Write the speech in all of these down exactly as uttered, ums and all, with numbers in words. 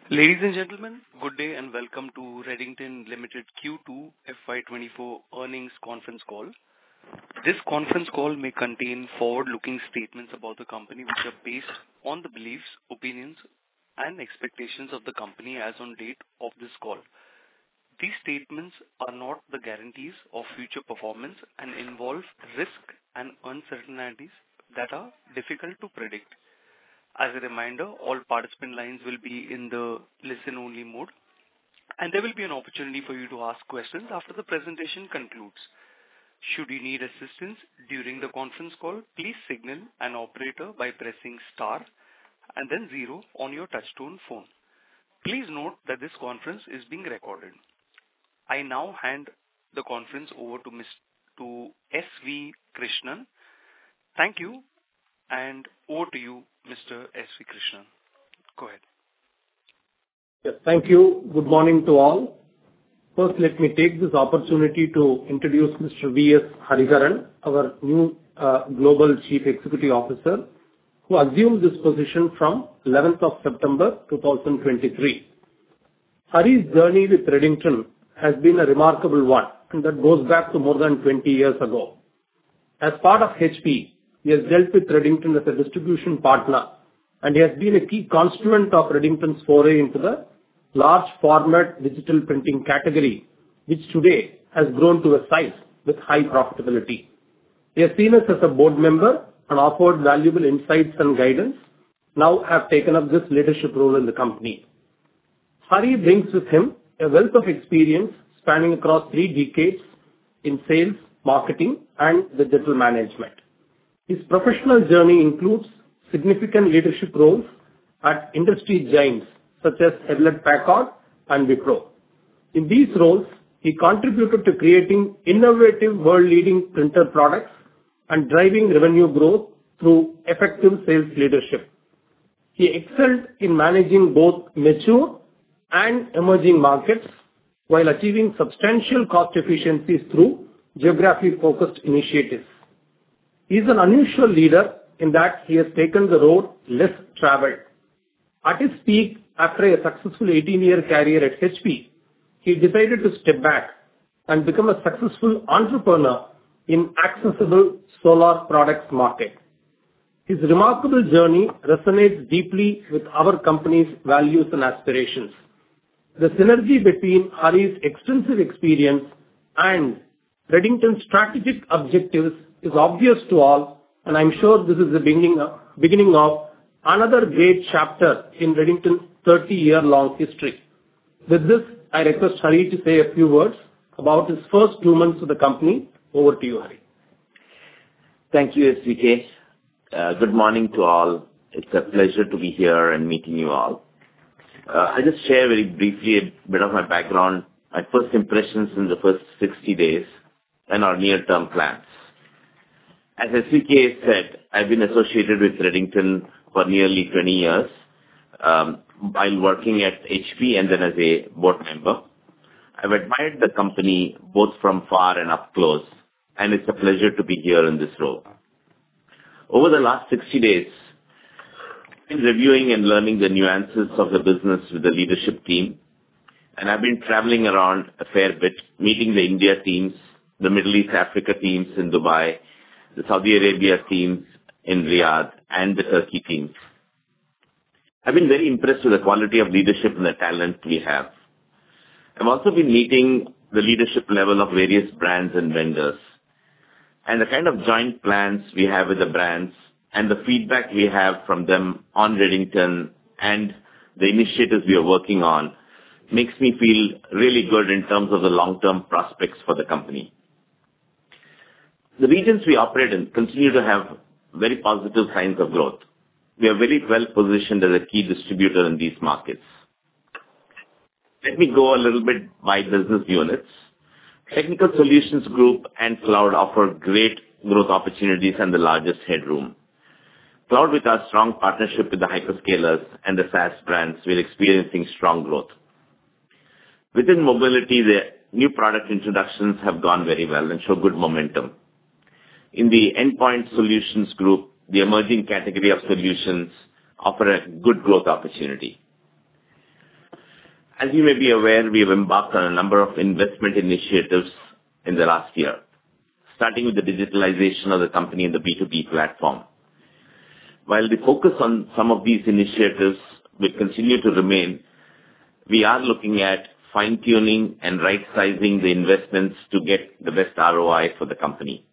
Ladies and gentlemen, good day and welcome to Redington Limited Q two F Y twenty-four earnings conference call. This conference call may contain forward-looking statements about the company which are based on the beliefs, opinions, and expectations of the company as on date of this call. These statements are not the guarantees of future performance and involve risk and uncertainties that are difficult to predict. As a reminder, all participant lines will be in the listen-only mode, and there will be an opportunity for you to ask questions after the presentation concludes. Should you need assistance during the conference call, please signal an operator by pressing star and then zero on your touchtone phone. Please note that this conference is being recorded. I now hand the conference over to Miz to S V Krishnan. Thank you, and over to you, Mister S V Krishnan. Go ahead. Yes, thank you. Good morning to all. First, let me take this opportunity to introduce Mister V S Hariharan, our new uh, Global Chief Executive Officer, who assumed this position from eleventh of September two thousand twenty-three. Hari's journey with Redington has been a remarkable one, and that goes back to more than twenty years ago. As part of H P, he has dealt with Redington as a distribution partner, and he has been a key constituent of Redington's foray into the large format digital printing category, which today has grown to a size with high profitability. He has seen us as a board member and offered valuable insights and guidance. Now have taken up this leadership role in the company. Hari brings with him a wealth of experience spanning across three decades in sales, marketing, and digital management. His professional journey includes significant leadership roles at industry giants such as Hewlett-Packard and Wipro. In these roles, he contributed to creating innovative world-leading printer products and driving revenue growth through effective sales leadership. He excelled in managing both mature and emerging markets while achieving substantial cost efficiencies through geography-focused initiatives. He is an unusual leader in that he has taken the road less traveled. At his peak, after a successful eighteen-year career at H P, he decided to step back and become a successful entrepreneur in accessible solar products market. His remarkable journey resonates deeply with our company's values and aspirations. The synergy between Hari's extensive experience and Redington's strategic objectives is obvious to all, and I'm sure this is the beginning of, beginning of another great chapter in Redington's thirty-year-long history. With this, I request Hari to say a few words about his first two months with the company. Over to you, Hari. Thank you, S V K. Uh, good morning to all. It's a pleasure to be here and meeting you all. Uh, I just share very briefly a bit of my background, my first impressions in the first sixty days, and our near-term plans. As S V K said, I've been associated with Redington for nearly twenty years, um, while working at H P and then as a board member. I've admired the company both from far and up close, and it's a pleasure to be here in this role. Over the last sixty days, I've been reviewing and learning the nuances of the business with the leadership team, and I've been traveling around a fair bit, meeting the India teams, the Middle East Africa teams in Dubai, the Saudi Arabia teams in Riyadh, and the Turkey teams. I've been very impressed with the quality of leadership and the talent we have. I've also been meeting the leadership level of various brands and vendors. And the kind of joint plans we have with the brands and the feedback we have from them on Redington and the initiatives we are working on makes me feel really good in terms of the long-term prospects for the company. The regions we operate in continue to have very positive signs of growth. We are very well positioned as a key distributor in these markets. Let me go a little bit by business units. Technical Solutions Group and Cloud offer great growth opportunities and the largest headroom. Cloud, with our strong partnership with the hyperscalers and the SaaS brands, we're experiencing strong growth. Within mobility, the new product introductions have gone very well and show good momentum. In the Endpoint Solutions Group, the emerging category of solutions offer a good growth opportunity. As you may be aware, we have embarked on a number of investment initiatives in the last year, starting with the digitalization of the company and the B two B platform. While the focus on some of these initiatives will continue to remain, we are looking at fine-tuning and right-sizing the investments to get the best R O I for the company.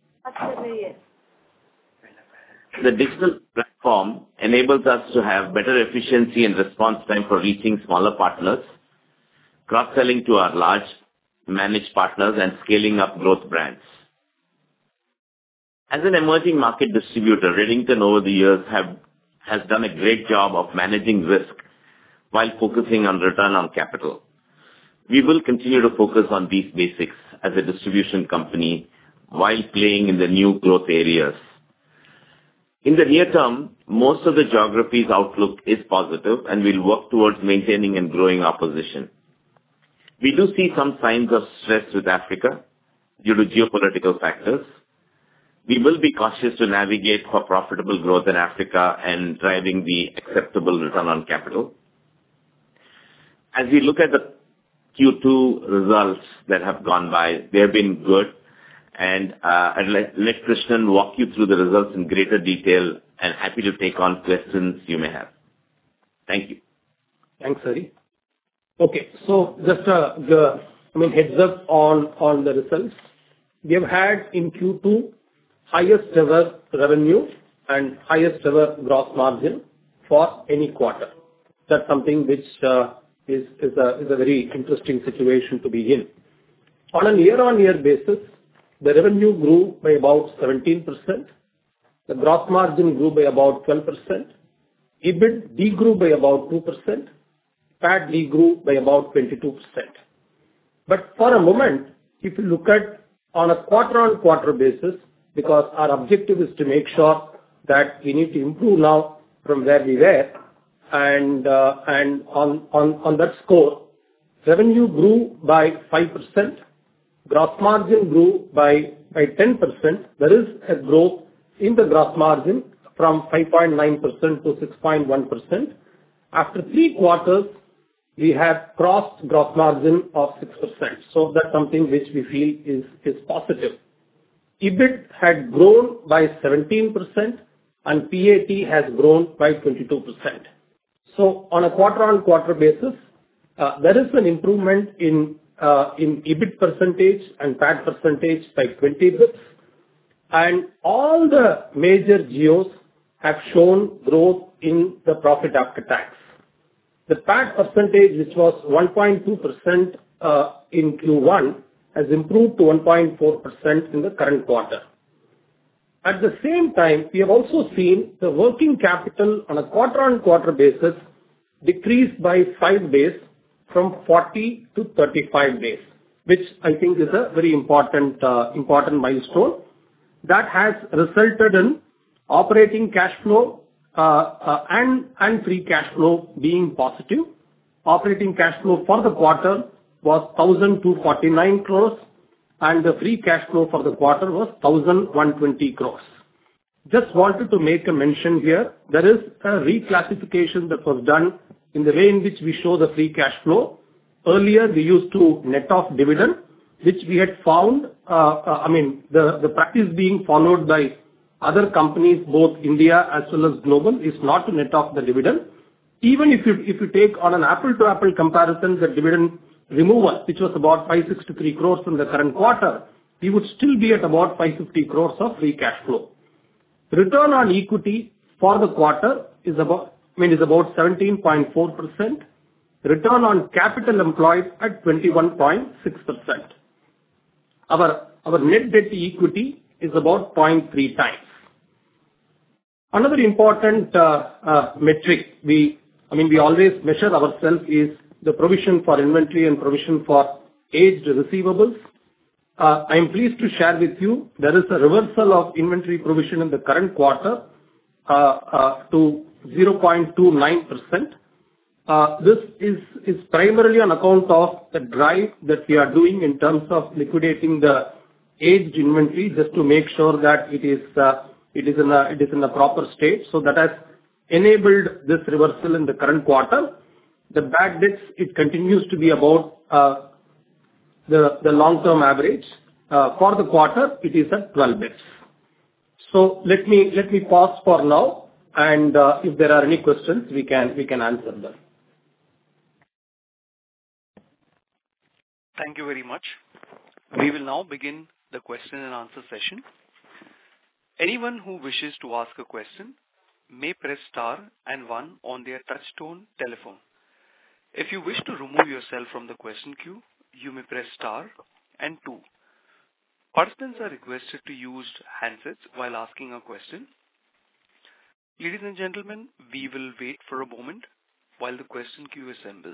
The digital platform enables us to have better efficiency and response time for reaching smaller partners, cross-selling to our large managed partners, and scaling up growth brands. As an emerging market distributor, Redington over the years have, has done a great job of managing risk while focusing on return on capital. We will continue to focus on these basics as a distribution company while playing in the new growth areas. In the near term, most of the geography's outlook is positive, and we'll work towards maintaining and growing our position. We do see some signs of stress with Africa due to geopolitical factors. We will be cautious to navigate for profitable growth in Africa and driving the acceptable return on capital. As we look at the Q two results that have gone by, they have been good, and uh, I'd let, let Krishnan walk you through the results in greater detail, and happy to take on questions you may have. Thank you. Thanks, Hari. Okay, so just uh, the I mean heads up on on the results. We have had in Q two highest ever revenue and highest ever gross margin for any quarter. That's something which uh, is is a is a very interesting situation to be in. On a year-on-year basis, the revenue grew by about seventeen percent. The gross margin grew by about twelve percent. EBIT degrew by about two percent. P A T degrew by about twenty-two percent. But for a moment, if you look at on a quarter-on-quarter basis, because our objective is to make sure that we need to improve now from where we were, and uh, and on, on, on that score, revenue grew by five percent, gross margin grew by, by ten percent. There is a growth in the gross margin from five point nine percent to six point one percent. After three quarters, we have crossed gross margin of six percent. So that's something which we feel is, is positive. EBIT had grown by seventeen percent and P A T has grown by twenty-two percent. So on a quarter-on-quarter basis, uh, there is an improvement in uh, in EBIT percentage and P A T percentage by twenty bits, and all the major geos have shown growth in the profit after tax. The P A T percentage, which was one point two percent uh, in Q one, has improved to one point four percent in the current quarter. At the same time, we have also seen the working capital on a quarter-on-quarter basis decrease by five days from forty to thirty-five days, which I think is a very important uh, important milestone. That has resulted in operating cash flow uh, uh, and and free cash flow being positive. Operating cash flow for the quarter was one thousand two hundred forty-nine crores, and the free cash flow for the quarter was one thousand one hundred twenty crores. Just wanted to make a mention here. There is a reclassification that was done in the way in which we show the free cash flow. Earlier, we used to net off dividend, which we had found, uh, uh, I mean, the, the practice being followed by other companies, both India as well as global, is not to net off the dividend. Even if you, if you take on an apple-to-apple comparison, the dividend removal, which was about five hundred sixty-three crores in the current quarter, we would still be at about five hundred fifty crores of free cash flow. Return on equity for the quarter is about, I mean, is about seventeen point four percent. Return on capital employed at twenty-one point six percent. Our, our net debt to equity is about zero point three times. Another important uh, uh, metric we, I mean, we always measure ourselves is the provision for inventory and provision for aged receivables. Uh, I am pleased to share with you there is a reversal of inventory provision in the current quarter uh, uh, to zero point two nine percent. Uh, this is, is primarily on account of the drive that we are doing in terms of liquidating the aged inventory, just to make sure that it is uh, it is in a it is in a proper state. So that has enabled this reversal in the current quarter. The bad debts, it continues to be about uh, the the long-term average. Uh, For the quarter, it is at twelve basis points. So let me let me pause for now, and uh, if there are any questions, we can we can answer them. Thank you very much. We will now begin the question and answer session. Anyone who wishes to ask a question may press star and one on their touchtone telephone. If you wish to remove yourself from the question queue, you may press star and two. Participants are requested to use handsets while asking a question. Ladies and gentlemen, we will wait for a moment while the question queue assembles.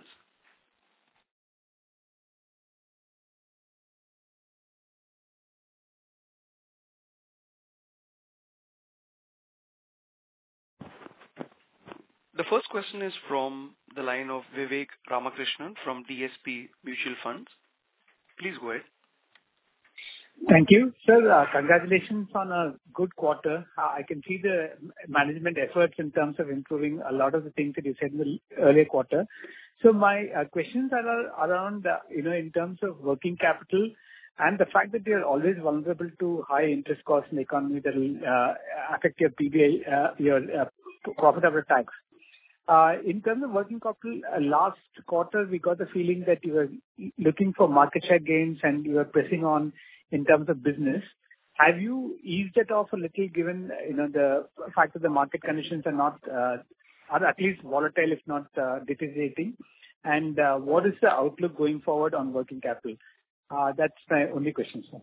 The first question is from the line of Vivek Ramakrishnan from D S P Mutual Funds. Please go ahead. Thank you. Sir, uh, congratulations on a good quarter. Uh, I can see the management efforts in terms of improving a lot of the things that you said in the earlier quarter. So my uh, questions are around, uh, you know, in terms of working capital and the fact that you're always vulnerable to high interest costs in the economy that will uh, affect your P B I, uh, your uh, profit after tax. Uh, in terms of working capital, uh, last quarter we got the feeling that you were looking for market share gains and you were pressing on in terms of business. Have you eased it off a little given, you know, the fact that the market conditions are not, uh, are at least volatile, if not uh, deteriorating? And uh, what is the outlook going forward on working capital? Uh, that's my only question, sir.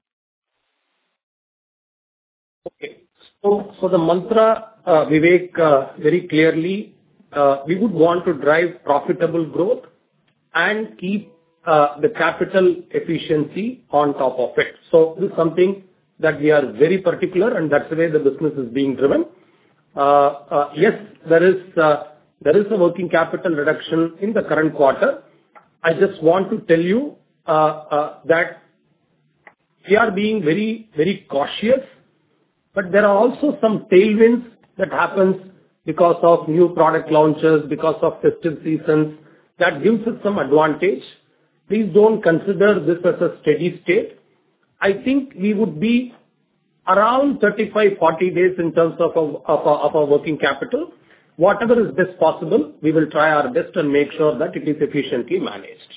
Okay. So, so the mantra, uh, Vivek, uh, very clearly, uh, we would want to drive profitable growth and keep Uh, the capital efficiency on top of it. So this is something that we are very particular, and that's the way the business is being driven. Uh, uh, yes, there is uh, there is a working capital reduction in the current quarter. I just want to tell you uh, uh, that we are being very very cautious, but there are also some tailwinds that happens because of new product launches, because of festive seasons. That gives us some advantage. Please don't consider this as a steady state. I think we would be around thirty-five, forty days in terms of our, of our, of our working capital. Whatever is best possible, we will try our best and make sure that it is efficiently managed.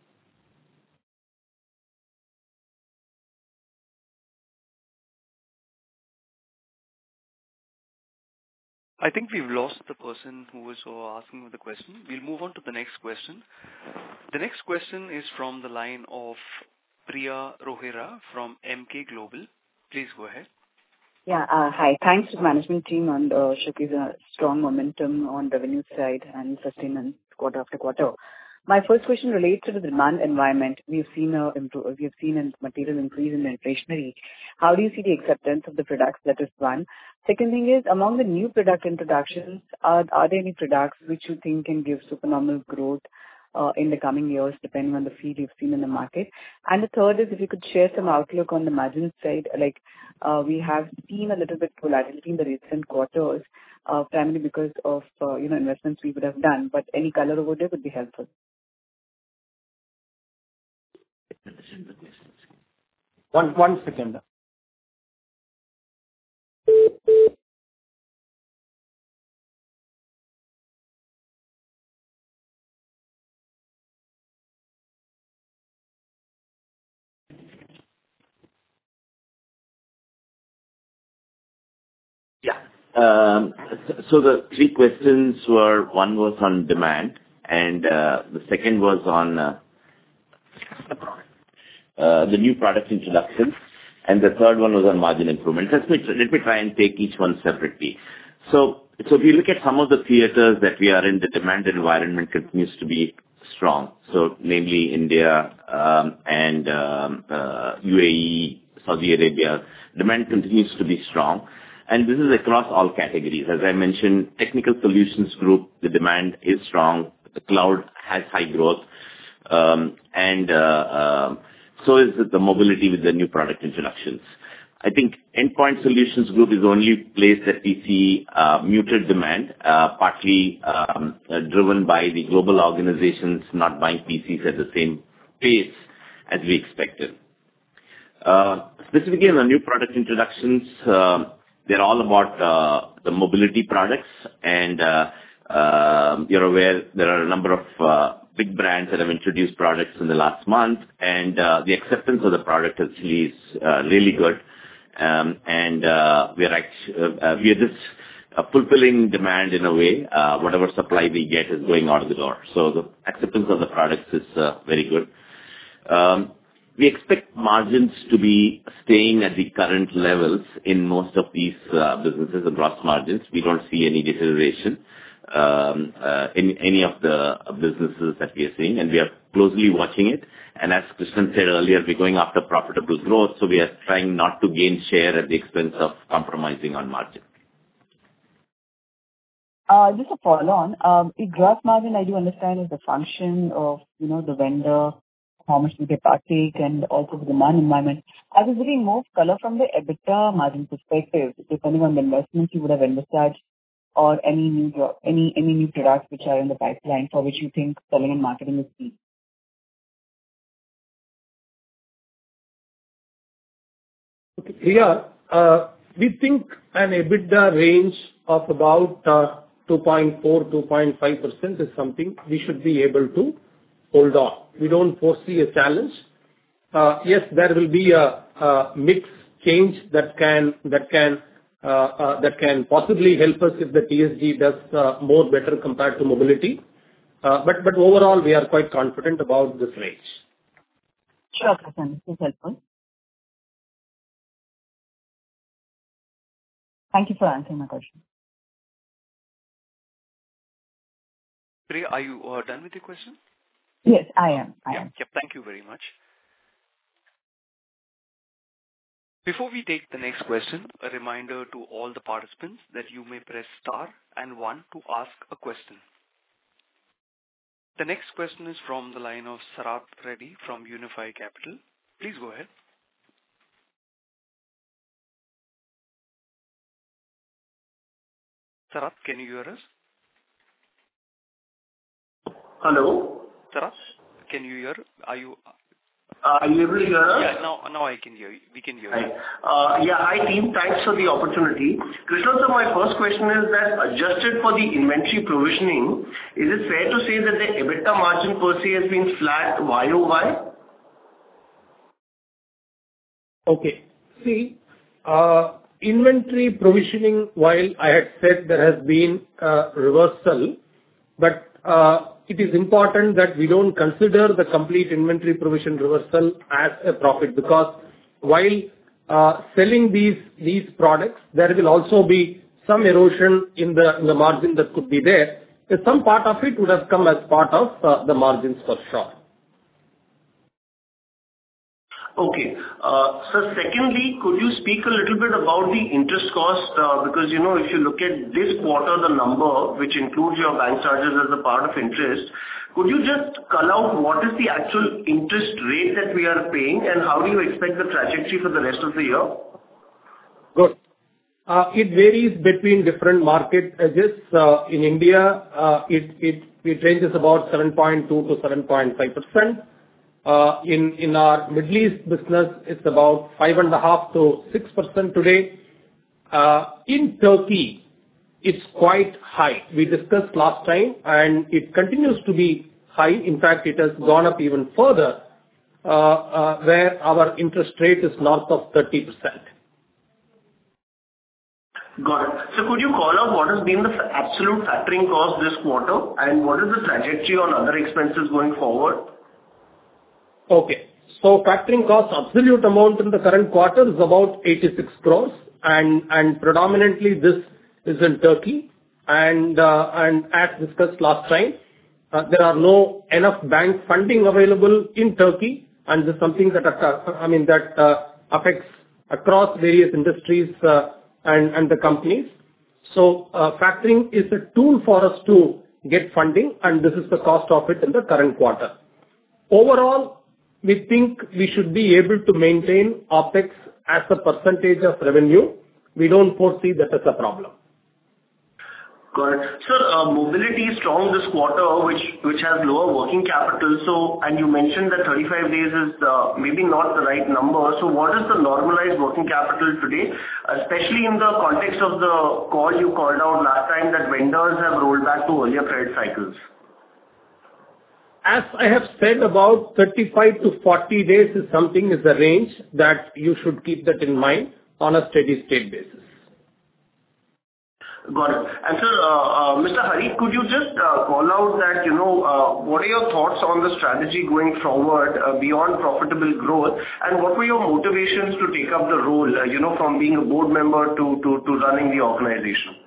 I think we've lost the person who was uh, asking the question. We'll move on to the next question. The next question is from the line of Priya Rohira from M K Global. Please go ahead. Yeah, uh, hi. Thanks to the management team on uh, showcase a strong momentum on revenue side and sustenance quarter after quarter. My first question relates to the demand environment. We've seen a improve, we've seen a material increase in the inflationary. How do you see the acceptance of the products? That is one. Second thing is, among the new product introductions, are, are there any products which you think can give supernormal growth uh, in the coming years, depending on the field you've seen in the market? And the third is, if you could share some outlook on the margin side, like uh, we have seen a little bit volatility in the recent quarters, uh, primarily because of uh, you know investments we would have done. But any color over there would be helpful. One one second. Yeah. Um, so, so the three questions were, one was on demand, and uh, the second was on uh, uh, the new product introduction, and the third one was on margin improvement. Let me, let me try and take each one separately. So, so if you look at some of the theaters that we are in, the demand environment continues to be strong. So, namely India um, and um, uh, U A E, Saudi Arabia, demand continues to be strong. And this is across all categories. As I mentioned, Technical Solutions Group, the demand is strong. The cloud has high growth. Um, and uh, uh, so is the mobility with the new product introductions. I think Endpoint Solutions Group is the only place that we see uh, muted demand, uh, partly um, uh, driven by the global organizations not buying P Cs at the same pace as we expected. Uh, specifically on the new product introductions, uh, they're all about uh, the mobility products, and uh, uh, you're aware there are a number of uh, big brands that have introduced products in the last month, and uh, the acceptance of the product actually is uh, really good. Um, and uh, we are actually, uh, we are just uh, fulfilling demand in a way. Uh, whatever supply we get is going out of the door. So the acceptance of the products is uh, very good. Um, we expect margins to be staying at the current levels in most of these uh, businesses, the gross margins. We don't see any deterioration um, uh, in any of the businesses that we are seeing, and we are closely watching it. And as Krishnan said earlier, we're going after profitable growth, so we are trying not to gain share at the expense of compromising on margin. Uh, just a follow-on. Um, the gross margin, I do understand, is a function of, you know, the vendor, how much they partake, and also the demand environment. I was looking more color from the EBITDA margin perspective, depending on the investments you would have envisaged, or any new any any new products which are in the pipeline for which you think selling and marketing is key. Okay. Here, uh, we think an EBITDA range of about uh, two point four to two point five percent is something we should be able to hold on. We don't foresee a challenge. Uh, yes, there will be a, a mix change that can that can uh, uh, that can possibly help us if the T S G does uh, more better compared to mobility. Uh, but but overall, we are quite confident about this range. Sure, Krishnan, this is helpful. Thank you for answering my question. Priya, are you uh, done with your question? Yes, I am. I yeah, am. yeah, thank you very much. Before we take the next question, a reminder to all the participants that you may press star and one to ask a question. The next question is from the line of Sarath Reddy from Unifi Capital. Please go ahead. Sarath, can you hear us? Hello? Sarath, can you hear? Are you? Uh, are you able to hear us? Yeah, now, now I can hear you. We can hear Hi. you. Uh, yeah, hi team. Thanks for the opportunity. Krishnan sir, my first question is that adjusted for the inventory provisioning, is it fair to say that the EBITDA margin per se has been flat Y O Y? Okay. See, uh, inventory provisioning, while I had said there has been a reversal, but uh, it is important that we don't consider the complete inventory provision reversal as a profit, because while uh, selling these these products, there will also be some erosion in the in the margin that could be there. Some part of it would have come as part of uh, the margins for sure. Okay. Uh, so secondly, could you speak a little bit about the interest cost? Uh, because, you know, if you look at this quarter, the number, which includes your bank charges as a part of interest, could you just call out what is the actual interest rate that we are paying, and how do you expect the trajectory for the rest of the year? Good. Uh, It varies between different market edges. Uh, In India, uh, it it it ranges about seven point two to seven point five percent. Uh, in, in our Middle East business, it's about five point five to six percent today. Uh, in Turkey, it's quite high. We discussed last time, and it continues to be high. In fact, it has gone up even further, uh, uh, where our interest rate is north of thirty percent. Got it. So could you call out what has been the absolute factoring cost this quarter, and what is the trajectory on other expenses going forward? Okay. So factoring cost absolute amount in the current quarter is about eighty-six crores, and and predominantly this is in Turkey. And uh, and as discussed last time, uh, there are no enough bank funding available in Turkey, and this is something that uh, I mean that uh, affects across various industries uh, and and the companies. So uh, factoring is a tool for us to get funding, and this is the cost of it in the current quarter. Overall, we think we should be able to maintain OpEx as a percentage of revenue, we don't foresee that as a problem. Got it. Sir, uh, mobility is strong this quarter, which which has lower working capital. So, and you mentioned that thirty-five days is uh, maybe not the right number. So what is the normalized working capital today, especially in the context of the call you called out last time that vendors have rolled back to earlier credit cycles? As I have said, about thirty-five to forty days is something is the range that you should keep that in mind on a steady state basis. Got it. And sir, uh, uh, Mister Hari, could you just uh, call out that, you know, uh, what are your thoughts on the strategy going forward uh, beyond profitable growth, and what were your motivations to take up the role, uh, you know, from being a board member to, to, to running the organization?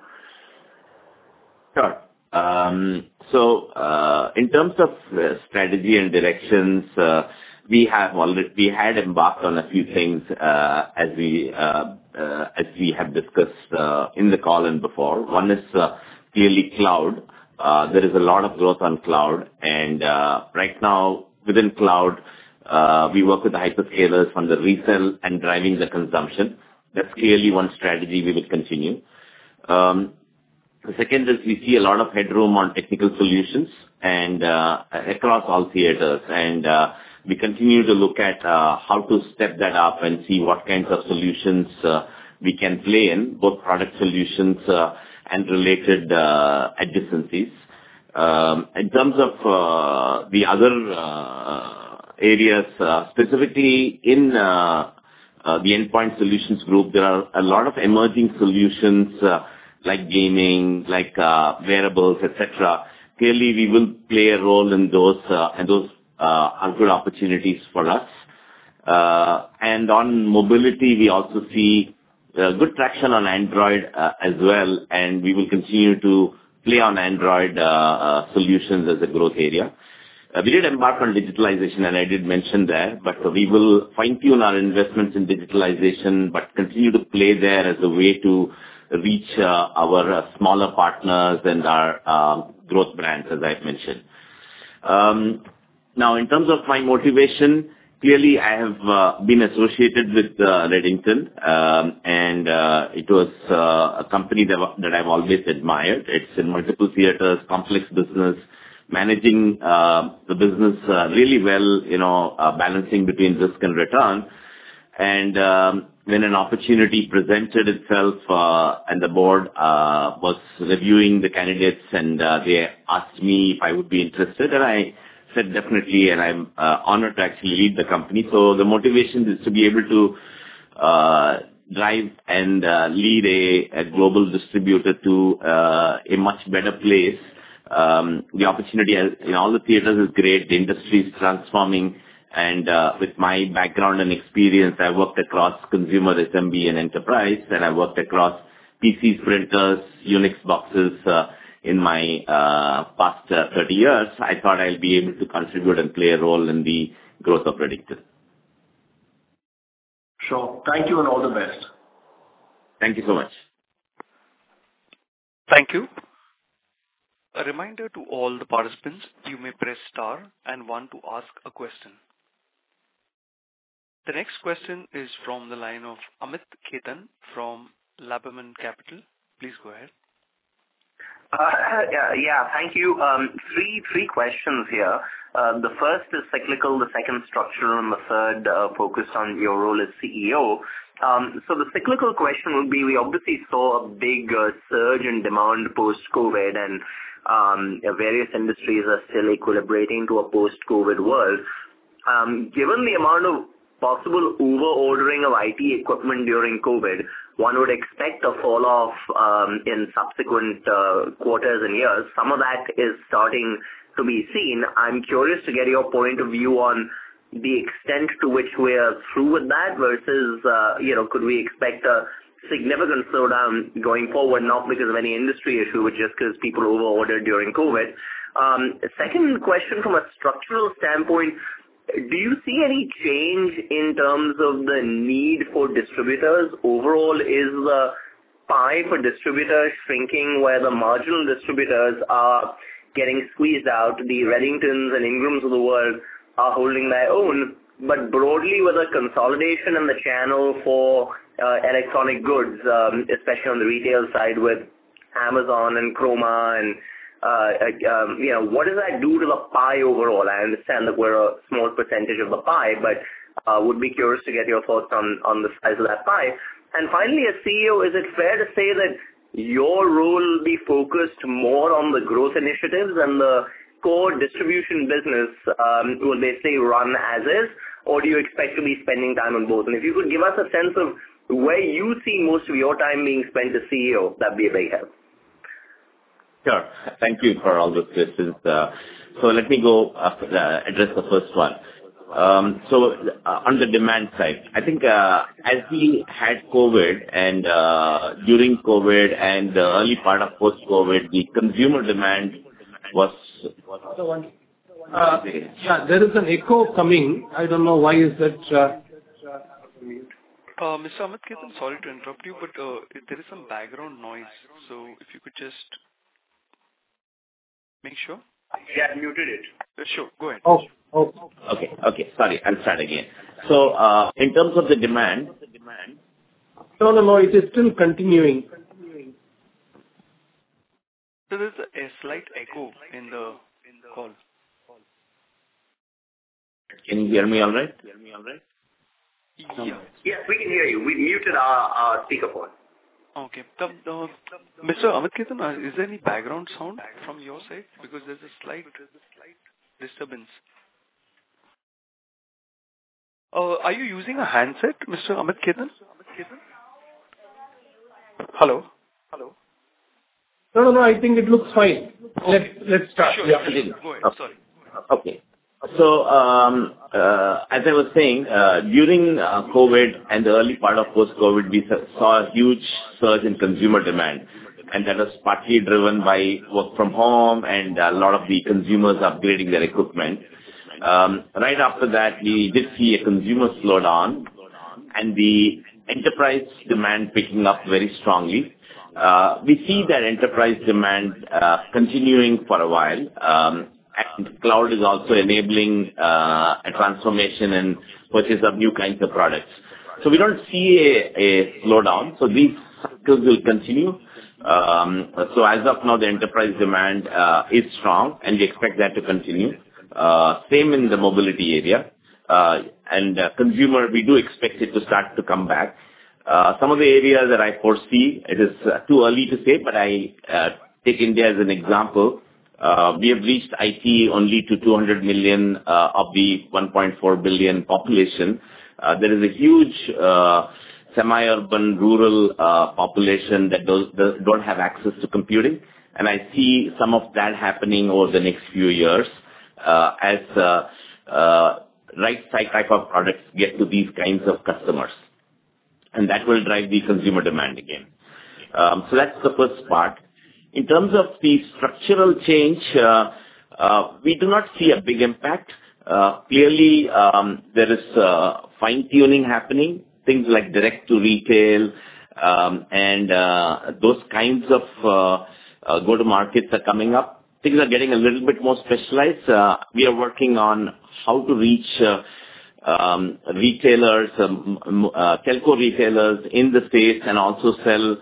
Sure. Um, so, uh, in terms of uh, strategy and directions, uh, we have already, we had embarked on a few things, uh, as we, uh, uh, as we have discussed, uh, in the call and before. One is, uh, clearly cloud. Uh, there is a lot of growth on cloud, and, uh, right now within cloud, uh, we work with the hyperscalers on the resell and driving the consumption. That's clearly one strategy we will continue. Um, The second is we see a lot of headroom on technical solutions and uh, across all theaters, and uh, we continue to look at uh, how to step that up and see what kinds of solutions uh, we can play in, both product solutions uh, and related uh, adjacencies. Um, in terms of uh, the other uh, areas, uh, specifically in uh, uh, the endpoint solutions group, there are a lot of emerging solutions uh, like gaming, like uh, wearables, et cetera. Clearly, we will play a role in those, uh, and those uh, are good opportunities for us. Uh, and on mobility, we also see uh, good traction on Android uh, as well, and we will continue to play on Android uh, uh, solutions as a growth area. Uh, we did embark on digitalization, and I did mention that, but we will fine-tune our investments in digitalization, but continue to play there as a way to reach uh, our uh, smaller partners and our uh, growth brands, as I've mentioned. Um, now, in terms of my motivation, clearly I have uh, been associated with uh, Redington, um, and uh, it was uh, a company that, that I've always admired. It's in multiple theaters, complex business, managing uh, the business uh, really well, you know, uh, balancing between risk and return. And um, when an opportunity presented itself uh, and the board uh, was reviewing the candidates, and uh, they asked me if I would be interested, and I said definitely, and I'm uh, honored to actually lead the company. So the motivation is to be able to uh, drive and uh, lead a, a global distributor to uh, a much better place. Um, the opportunity in all the theaters is great. The industry is transforming. And uh, with my background and experience, I worked across consumer, S M B, and enterprise, and I worked across P Cs, printers, Unix boxes uh, in my uh, past uh, thirty years. I thought I'll be able to contribute and play a role in the growth of Redington. Sure. Thank you, and all the best. Thank you so much. Thank you. A reminder to all the participants, you may press star and one to ask a question. The next question is from the line of Amit Khetan from Laburnum Capital. Please go ahead. Uh, yeah, yeah, thank you. Um, three three questions here. Uh, the first is cyclical, the second structural, and the third uh, focused on your role as C E O. Um, so the cyclical question would be, we obviously saw a big uh, surge in demand post-COVID, and um, various industries are still equilibrating to a post-COVID world. Um, given the amount of possible over-ordering of I T equipment during COVID, one would expect a fall-off um, in subsequent uh, quarters and years. Some of that is starting to be seen. I'm curious to get your point of view on the extent to which we are through with that versus, uh, you know, could we expect a significant slowdown going forward, not because of any industry issue, but just because people over-ordered during COVID. Um, second question, from a structural standpoint, do you see any change in terms of the need for distributors? Overall, is the pie for distributors shrinking where the marginal distributors are getting squeezed out? The Redingtons and Ingrams of the world are holding their own, but broadly with a consolidation in the channel for uh, electronic goods, um, especially on the retail side with Amazon and Chroma and uh, um, you know, what does that do to the pie overall? I understand that we're a small percentage of the pie, but uh, would be curious to get your thoughts on, on the size of that pie. And finally, as C E O, is it fair to say that your role will be focused more on the growth initiatives and the core distribution business um, will basically run as is, or do you expect to be spending time on both? And if you could give us a sense of where you see most of your time being spent as C E O, that'd be a big help. Sure. Thank you for all those questions. Uh, so let me go uh, address the first one. Um, so uh, on the demand side, I think uh, as we had COVID and uh, during COVID and the early part of post-COVID, the consumer demand was... Uh, yeah, there is an echo coming. I don't know why is that... Uh, Uh, Mister Amit Ketan, sorry to interrupt you, but uh, there is some background noise. So if you could just make sure. Yeah, muted it. Uh, sure, go ahead. oh, oh. Okay, okay, sorry, I'll start again. So uh, in terms of the demand... No, no, no, it is still continuing. So there's a, a slight echo in the call. Can you hear me all right? Yeah. Yes, we can hear you. We muted our, our speakerphone. Okay. The, the, Mister Amit Ketan, uh, is there any background sound from your side? Because there's a slight disturbance. Uh, are you using a handset, Mister Amit Ketan? Hello? Hello? No, no, no, I think it looks fine. Let's, let's start. Sure, Yeah. sure, sure. Go ahead. Okay. Sorry. Okay. So, um, uh, as I was saying, uh, during uh, COVID and the early part of post-COVID, we saw a huge surge in consumer demand. And that was partly driven by work from home and a lot of the consumers upgrading their equipment. Um, right after that, we did see a consumer slowdown and the enterprise demand picking up very strongly. Uh, we see that enterprise demand uh, continuing for a while. Um, And cloud is also enabling uh, a transformation and purchase of new kinds of products. So we don't see a, a slowdown. So these cycles will continue. Um, so as of now, the enterprise demand uh, is strong, and we expect that to continue. Uh, same in the mobility area. Uh, and uh, consumer, we do expect it to start to come back. Uh, some of the areas that I foresee, it is uh, too early to say, but I uh, take India as an example. Uh, we have reached I T only to two hundred million uh, of the one point four billion population. Uh, there is a huge uh, semi-urban rural uh, population that does, does, don't have access to computing. And I see some of that happening over the next few years uh, as uh, uh, right type of products get to these kinds of customers. And that will drive the consumer demand again. Um, so that's the first part. In terms of the structural change, uh, uh, we do not see a big impact. Uh, clearly, um, there is uh, fine-tuning happening, things like direct-to-retail um, and uh, those kinds of uh, uh, go-to-markets are coming up. Things are getting a little bit more specialized. Uh, we are working on how to reach uh, um, retailers, um, uh, telco retailers in the States and also sell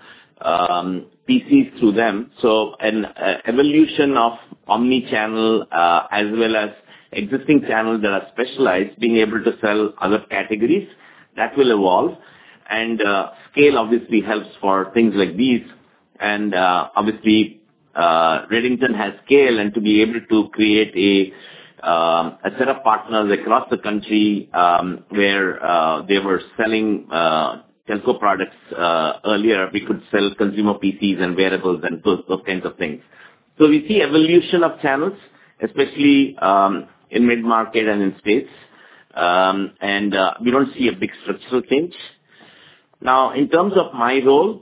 um, P Cs through them. So an uh, evolution of omni-channel uh, as well as existing channels that are specialized, being able to sell other categories, that will evolve. And uh, scale obviously helps for things like these. And uh, obviously, uh, Redington has scale, and to be able to create a um, a set of partners across the country um, where uh, they were selling uh, telco products uh, earlier, we could sell consumer P Cs and wearables and those, those kinds of things. So we see evolution of channels, especially um, in mid-market and in states, um, and uh, we don't see a big structural change. Now, in terms of my role,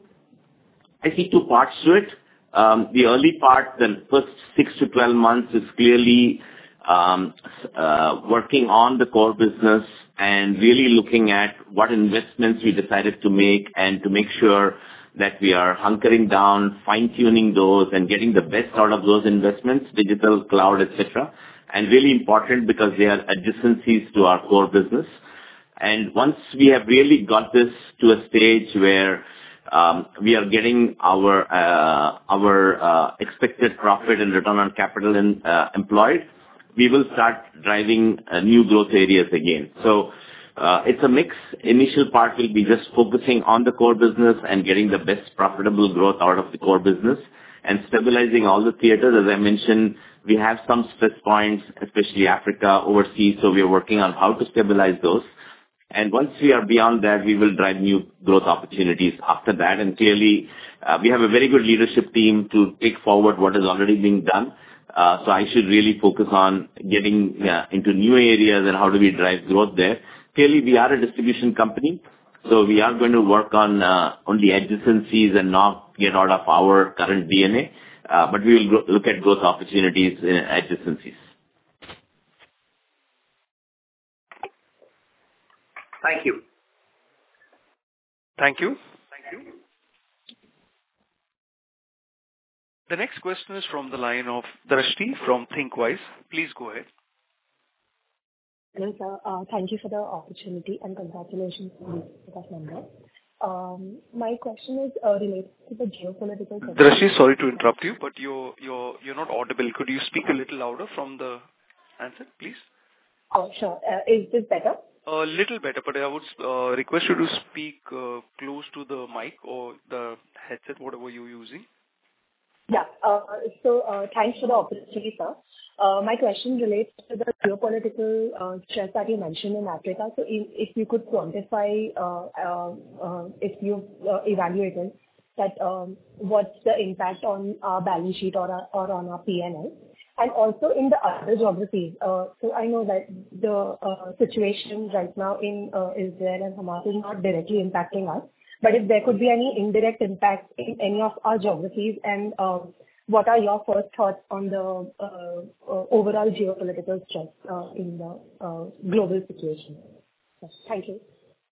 I see two parts to it. Um, the early part, the first six to twelve months, is clearly um, uh, working on the core business and really looking at what investments we decided to make and to make sure that we are hunkering down, fine-tuning those and getting the best out of those investments, digital, cloud, et cetera, and really important because they are adjacencies to our core business. And once we have really got this to a stage where um, we are getting our uh, our uh, expected profit and return on capital in, uh, employed, we will start driving uh, new growth areas again. So uh, it's a mix. Initial part will be just focusing on the core business and getting the best profitable growth out of the core business and stabilizing all the theaters. As I mentioned, we have some stress points, especially Africa, overseas, so we are working on how to stabilize those. And once we are beyond that, we will drive new growth opportunities after that. And clearly, uh, we have a very good leadership team to take forward what is already being done. Uh, so I should really focus on getting uh, into new areas and how do we drive growth there. Clearly, we are a distribution company, so we are going to work on uh, only adjacencies and not get out of our current D N A. Uh, but we will gro- look at growth opportunities in adjacencies. Thank you. Thank you. Thank you. The next question is from the line of Drashti from ThinkWise. Please go ahead. Hello, sir. Uh, Thank you for the opportunity and congratulations on the number. Um, My question is uh, related to the geopolitical. Drashti, sorry to interrupt you, but you're you're you're not audible. Could you speak a little louder from the answer, please? Oh, sure. Uh, Is this better? A little better, but I would uh, request you to speak uh, close to the mic or the headset, whatever you're using. Yeah. Uh, So, uh, thanks for the opportunity, sir. Uh, My question relates to the geopolitical uh, stress that you mentioned in Africa. So if if you could quantify, uh, uh, uh, if you've uh, evaluated that, um, what's the impact on our balance sheet or our- or on our P and L? And also in the other geographies. Uh, So I know that the uh, situation right now in uh, Israel and Hamas is not directly impacting us, but if there could be any indirect impact in any of our geographies, and um, what are your first thoughts on the uh, uh, overall geopolitical stress uh, in the uh, global situation? Yes, thank you.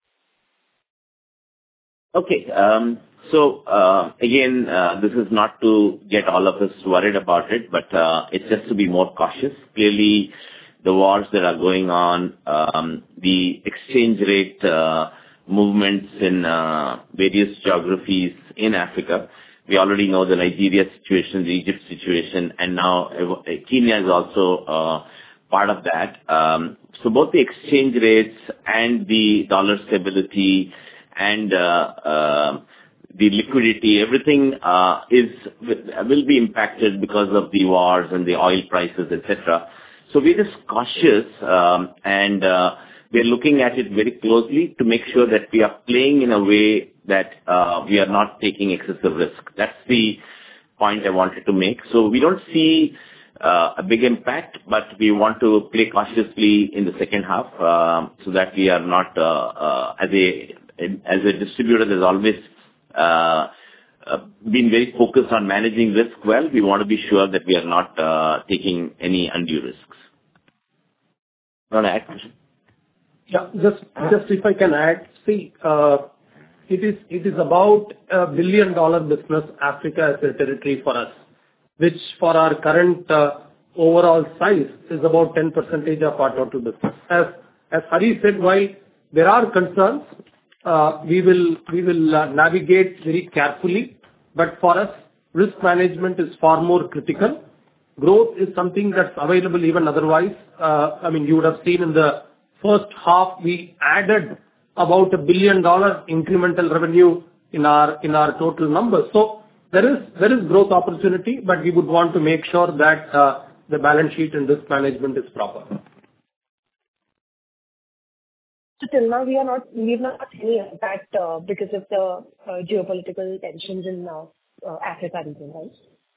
Okay. Um, so uh, again, uh, this is not to get all of us worried about it, but uh, it's just to be more cautious. Clearly, the wars that are going on, um, the exchange rate uh, movements in uh, various geographies in Africa. We already know the Nigeria situation, the Egypt situation, and now uh, Kenya is also uh, part of that. Um, so both the exchange rates and the dollar stability and uh, uh, the liquidity, everything uh, is will be impacted because of the wars and the oil prices, et cetera. So we're just cautious um, and uh, we're looking at it very closely to make sure that we are playing in a way that uh, we are not taking excessive risk. That's the point I wanted to make. So we don't see uh, a big impact, but we want to play cautiously in the second half uh, so that we are not, uh, uh, as a as a distributor, there's always uh, uh, been very focused on managing risk well. We want to be sure that we are not uh, taking any undue risks. You want to add, Krishnan? Yeah, just just if I can add, see, uh, it is it is about a billion dollar business, Africa as a territory for us, which for our current uh, overall size is about ten percent of our total business. As as Hari said, while there are concerns, uh, we will we will uh, navigate very carefully. But for us, risk management is far more critical. Growth is something that's available even otherwise. Uh, I mean, you would have seen in the first half, we added about a billion dollar incremental revenue in our in our total numbers. So there is there is growth opportunity, but we would want to make sure that uh, the balance sheet and risk management is proper. So till now, we are not we've not had any impact uh, because of the uh, geopolitical tensions in uh, uh, Africa region, right?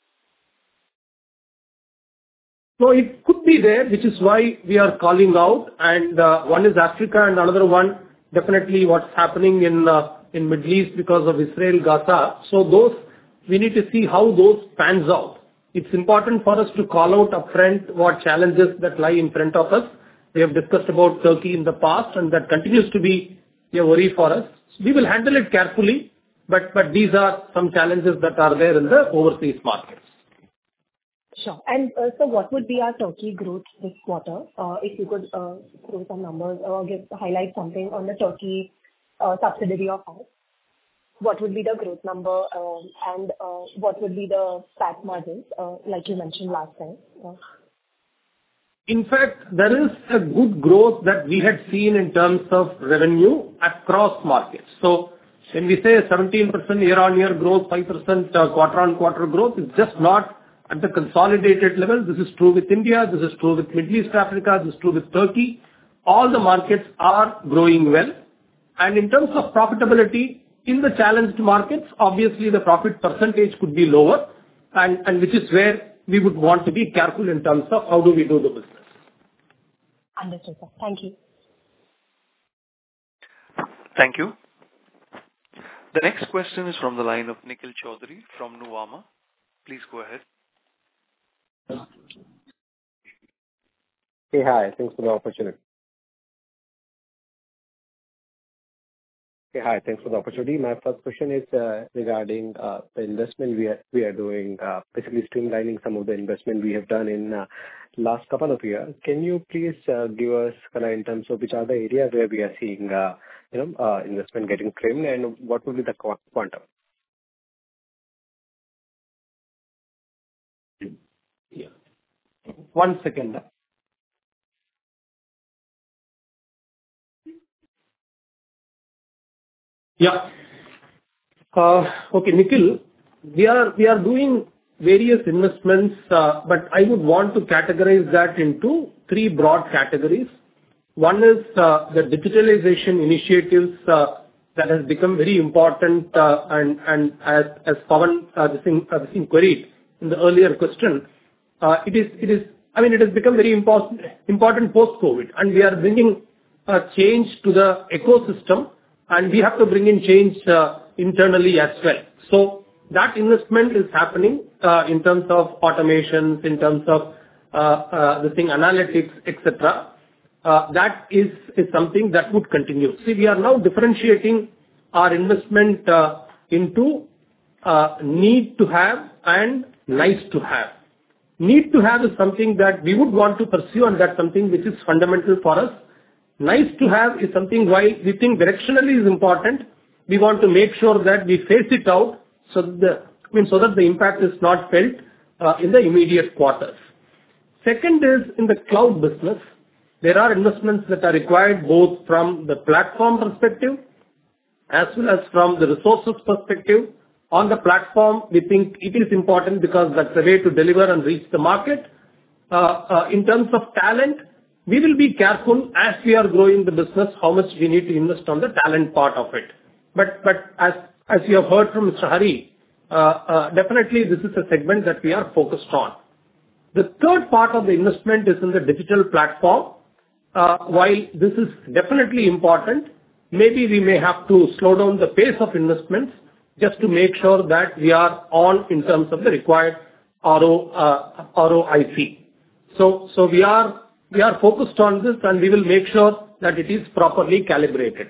So it could be there, which is why we are calling out. And uh, one is Africa, and another one definitely what's happening in uh, in Middle East because of Israel, Gaza. So those we need to see how those pans out. It's important for us to call out upfront what challenges that lie in front of us. We have discussed about Turkey in the past, and that continues to be a worry for us. We will handle it carefully, but but these are some challenges that are there in the overseas markets. Sure. And uh, so what would be our Turkey growth this quarter? Uh, If you could uh, throw some numbers or give highlight something on the Turkey uh, subsidiary of ours. What would be the growth number, um, and uh, what would be the P A T margins, uh, like you mentioned last time? Uh, In fact, there is a good growth that we had seen in terms of revenue across markets. So when we say seventeen percent year-on-year growth, five percent uh, quarter-on-quarter growth, it's just not at the consolidated level. This is true with India, this is true with Middle East Africa, this is true with Turkey. All the markets are growing well. And in terms of profitability, in the challenged markets, obviously the profit percentage could be lower, and, and which is where we would want to be careful in terms of how do we do the business. Understood, sir. Thank you. Thank you. The next question is from the line of Nikhil Chaudhary from Nuvama. Please go ahead. Hey, hi. Thanks for the opportunity. Hey, hi. Thanks for the opportunity. My first question is uh, regarding uh, the investment we are we are doing, uh, basically streamlining some of the investment we have done in uh, last couple of years. Can you please uh, give us color in terms of which are the areas where we are seeing uh, you know uh, investment getting trimmed, and what will be the qu- quantum? Yeah. One second. Yeah. Uh, Okay, Nikhil, we are we are doing various investments, uh, but I would want to categorize that into three broad categories. One is uh, the digitalization initiatives uh, that has become very important, uh, and and as as Pawan uh, this thing uh, this thing queried in the earlier question, uh, it is it is I mean it has become very important important post-COVID, and we are bringing a change to the ecosystem, and we have to bring in change uh, internally as well. So that investment is happening uh, in terms of automations, in terms of uh, uh, the thing analytics, et cetera. Uh, that is is something that would continue. See, we are now differentiating our investment uh, into uh, need to have and nice to have. Need to have is something that we would want to pursue, and that's something which is fundamental for us. Nice to have is something while we think directionally is important, we want to make sure that we phase it out so that the, I mean, so that the impact is not felt uh, in the immediate quarters. Second is in the cloud business. There are investments that are required both from the platform perspective as well as from the resources perspective. On the platform, we think it is important because that's the way to deliver and reach the market. Uh, uh, in terms of talent, we will be careful as we are growing the business, how much we need to invest on the talent part of it. But but as as you have heard from Mister Hari, uh, uh, definitely this is a segment that we are focused on. The third part of the investment is in the digital platform. Uh, while this is definitely important, maybe we may have to slow down the pace of investments just to make sure that we are on in terms of the required R O, uh, R O I C. So so we are we are focused on this, and we will make sure that it is properly calibrated.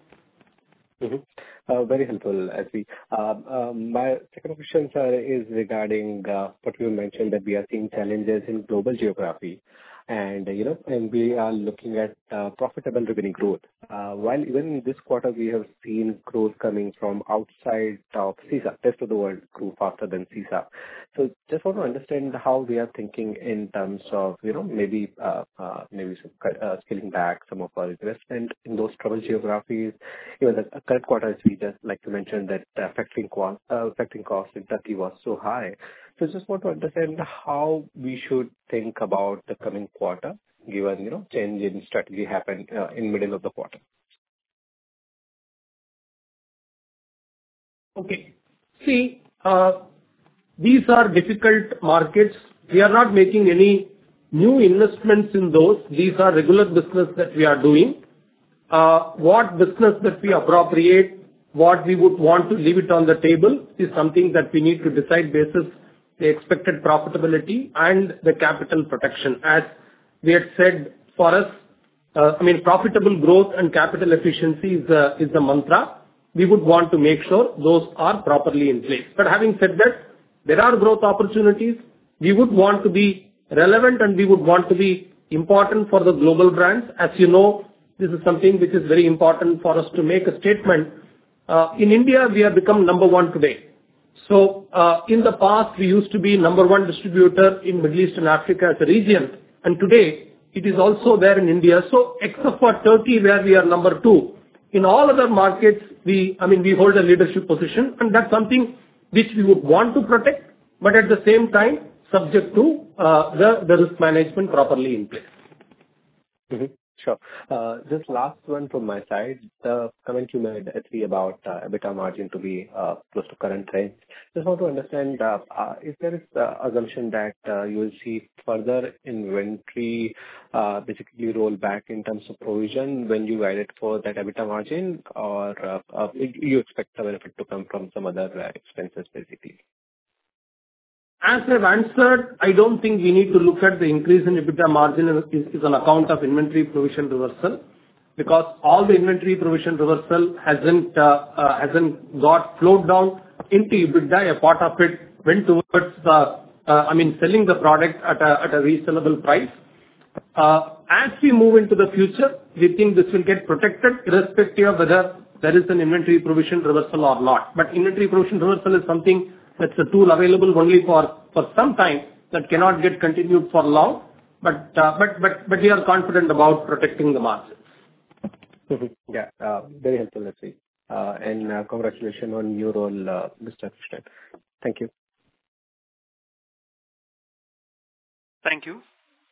Mm-hmm. Uh, very helpful, as we. Uh, uh, my second question, sir, is regarding uh, what you mentioned that we are seeing challenges in global geography, and you know, and we are looking at uh, profitable revenue growth. Uh, while even in this quarter we have seen growth coming from outside of C I S A, rest of the world grew faster than C I S A. So just want to understand how we are thinking in terms of you know maybe uh, uh, maybe some, uh, scaling back some of our investment in those troubled geographies. Even the current quarter, as we just like to mention that uh, factoring cost uh, factoring cost in Turkey was so high. So just want to understand how we should think about the coming quarter, given, you know, change in strategy happened uh, in middle of the quarter. Okay. See, uh, these are difficult markets. We are not making any new investments in those. These are regular business that we are doing. Uh, what business that we appropriate, what we would want to leave it on the table is something that we need to decide basis the expected profitability and the capital protection. As we had said, for us, uh, I mean, profitable growth and capital efficiency is the, is the mantra. We would want to make sure those are properly in place. But having said that, there are growth opportunities. we would want to be relevant and we would want to be important for the global brands. As you know, this is something which is very important for us to make a statement. Uh, in India, we have become number one today. So uh, in the past, we used to be number one distributor in Middle East and Africa as a region, and today it is also there in India. So except for Turkey, where we are number two, in all other markets, we, I mean, we hold a leadership position, and that's something which we would want to protect, but at the same time, subject to uh, the, the risk management properly in place. Mm-hmm. Sure. Uh, Just last one from my side. The comment you made, Esri, about uh, EBITDA margin to be uh, close to current range. Just want to understand, uh, uh, if there is the assumption that uh, you will see further inventory uh, basically roll back in terms of provision when you guide it for that EBITDA margin, or uh, uh, you expect the benefit to come from some other uh, expenses, basically? As I've answered, I don't think we need to look at the increase in EBITDA margin is, is on account of inventory provision reversal, because all the inventory provision reversal hasn't uh, uh, hasn't got flowed down into EBITDA. A part of it went towards the, uh, I mean, selling the product at a at a reasonable price. Uh, as we move into the future, we think this will get protected irrespective of whether there is an inventory provision reversal or not. But inventory provision reversal is something that's a tool available only for, for some time, that cannot get continued for long. But, uh, but, but, but we are confident about protecting the margins. Yeah, uh, very helpful, let's see. Uh, and uh, congratulations on your role, uh, Mister Krishnan. Thank you. Thank you.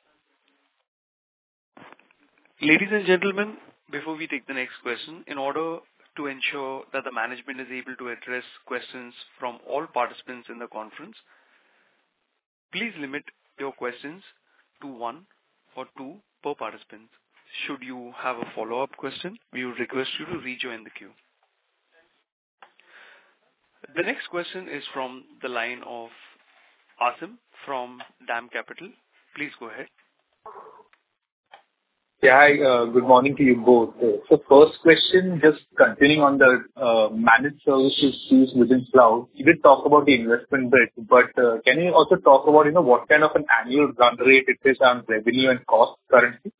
Ladies and gentlemen, before we take the next question, in order to ensure that the management is able to address questions from all participants in the conference, please limit your questions to one or two per participant. Should you have a follow-up question, we would request you to rejoin the queue. The next question is from the line of Asim from DAM Capital. Please go ahead. Yeah, hi, uh, good morning to you both. Uh, so first question, just continuing on the uh, managed services piece within cloud. You did talk about the investment bit, but uh, can you also talk about, you know, what kind of an annual run rate it is on revenue and cost currently?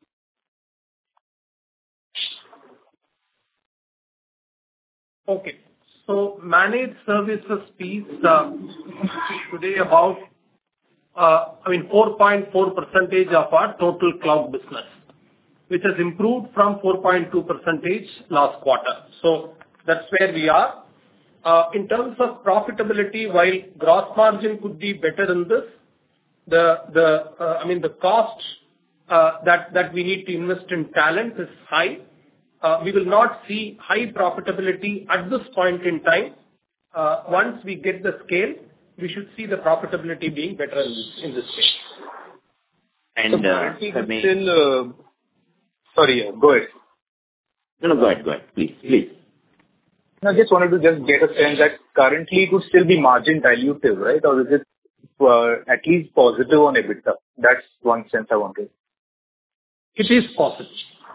Okay. So managed services piece uh, today about, uh, I mean, four point four percentage of our total cloud business, which has improved from four point two percentage last quarter. So that's where we are. Uh, in terms of profitability, while gross margin could be better in this, the, the uh, I mean, the cost uh, that, that we need to invest in talent is high. Uh, we will not see high profitability at this point in time. Uh, once we get the scale, we should see the profitability being better in this, in this case. And so uh, currently still, uh, sorry, go ahead. No, no, go ahead, go ahead, please, please. I just wanted to just get a sense that currently it would still be margin dilutive, right? Or is it uh, at least positive on EBITDA? That's one sense I wanted. It is positive.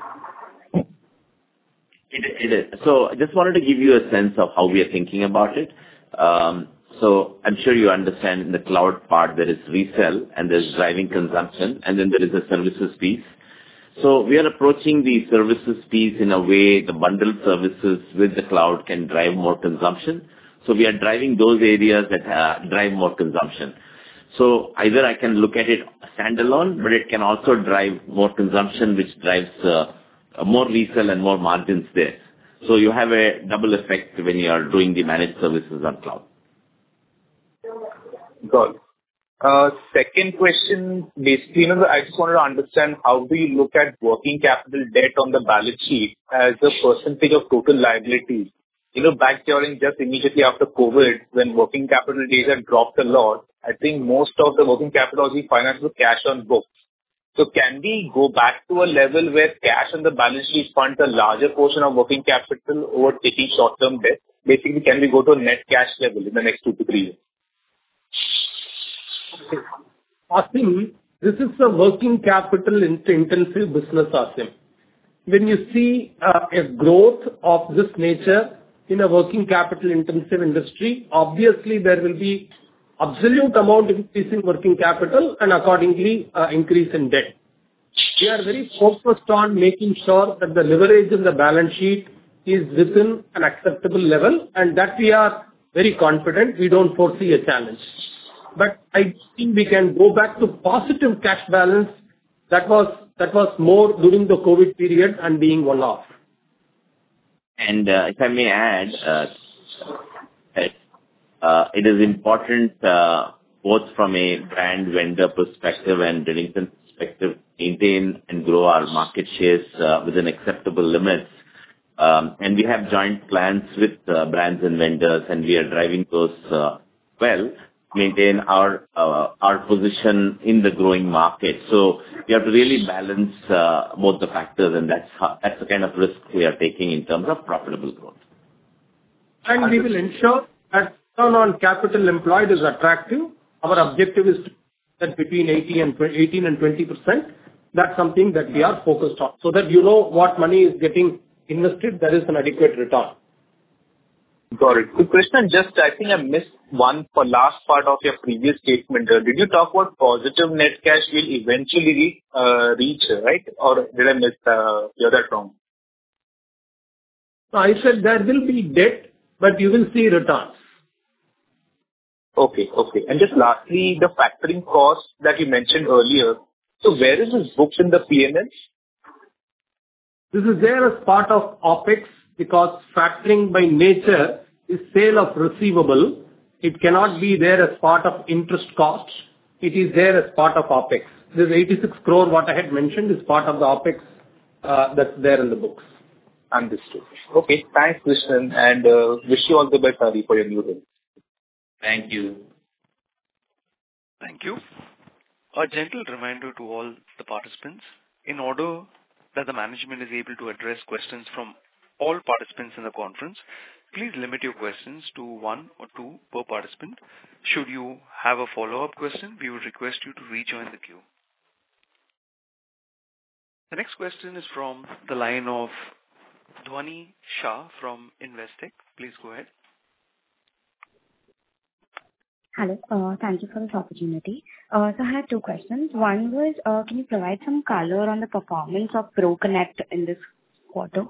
It, it is. So I just wanted to give you a sense of how we are thinking about it. Um, so I'm sure you understand in the cloud part there is resell and there's driving consumption, and then there is a services piece. So we are approaching the services piece in a way the bundled services with the cloud can drive more consumption. So we are driving those areas that uh, drive more consumption. So either I can look at it standalone, but it can also drive more consumption, which drives uh, more resell and more margins there. So you have a double effect when you are doing the managed services on cloud. Got it. Uh, second question, basically, you know, I just wanted to understand how do you look at working capital debt on the balance sheet as a percentage of total liabilities? You know, back during just immediately after COVID, when working capital days had dropped a lot, I think most of the working capital was financed with cash on books. So can we go back to a level where cash on the balance sheet funds a larger portion of working capital over taking short-term debt? Basically, can we go to a net cash level in the next two to three years? Okay. Asim, this is a working capital intensive business, Asim. When you see uh, a growth of this nature in a working capital intensive industry, obviously there will be absolute amount increase in working capital and accordingly uh, increase in debt. We are very focused on making sure that the leverage in the balance sheet is within an acceptable level, and that we are very confident. We don't foresee a challenge. But I think we can go back to positive cash balance. That was that was more during the COVID period and being one-off. And uh, if I may add, uh, that, uh, it is important uh, both from a brand vendor perspective and Redington perspective, maintain and grow our market shares uh, within acceptable limits. Um, and we have joint plans with uh, brands and vendors, and we are driving those uh, well, maintain our uh, our position in the growing market. So we have to really balance uh, both the factors, and that's how, that's the kind of risk we are taking in terms of profitable growth. And we will ensure that return on capital employed is attractive. Our objective is to that between eighteen and twenty percent. That's something that we are focused on, so that you know what money is getting invested, there is an adequate return. Got it. So Krishnan, just I think I missed one for last part of your previous statement. Uh, did you talk about positive net cash will eventually uh, reach, right? Or did I miss uh, hear that wrong? No, I said there will be debt, but you will see returns. Okay, okay. And just lastly, the factoring cost that you mentioned earlier. So where is this booked in the P and L? This is there as part of OpEx because factoring by nature is sale of receivable. It cannot be there as part of interest costs. It is there as part of OpEx. This eighty-six crore what I had mentioned is part of the OpEx uh, that's there in the books. Understood. Okay, thanks Krishnan, and uh, wish you all the best, Hari, for your new role. Thank you. Thank you. A gentle reminder to all the participants, in order that the management is able to address questions from all participants in the conference, please limit your questions to one or two per participant. Should you have a follow-up question, we would request you to rejoin the queue. The next question is from the line of Dhwani Shah from Investec. Please go ahead. Hello. Uh, Thank you for this opportunity. Uh, So I had two questions. One was, uh, can you provide some color on the performance of ProConnect in this quarter?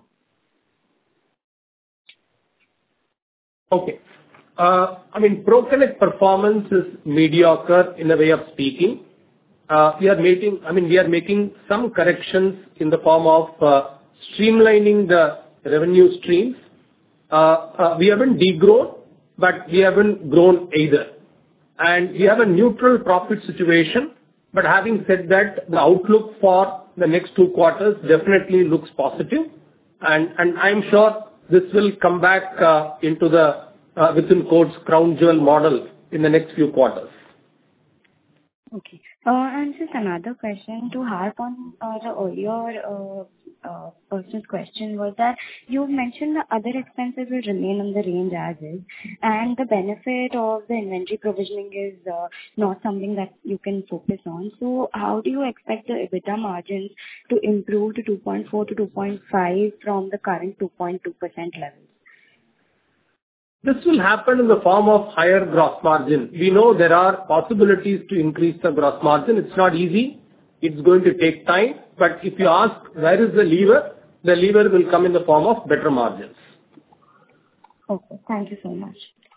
Okay. Uh, I mean, ProConnect performance is mediocre in a way of speaking. Uh, We are making, I mean, we are making some corrections in the form of uh, streamlining the revenue streams. Uh, uh, We haven't degrown, but we haven't grown either. And we have a neutral profit situation. But having said that, the outlook for the next two quarters definitely looks positive. And, and I'm sure this will come back uh, into the uh, within quotes crown jewel model in the next few quarters. Okay. Uh, And just another question to harp on uh, the earlier uh, uh, person's question was that you mentioned the other expenses will remain in the range as is, and the benefit of the inventory provisioning is uh, not something that you can focus on. So how do you expect the EBITDA margins to improve to two point four to two point five from the current two point two percent levels? This will happen in the form of higher gross margin. We know there are possibilities to increase the gross margin. It's not easy. It's going to take time. But if you ask where is the lever, the lever will come in the form of better margins. Okay. Thank you so much.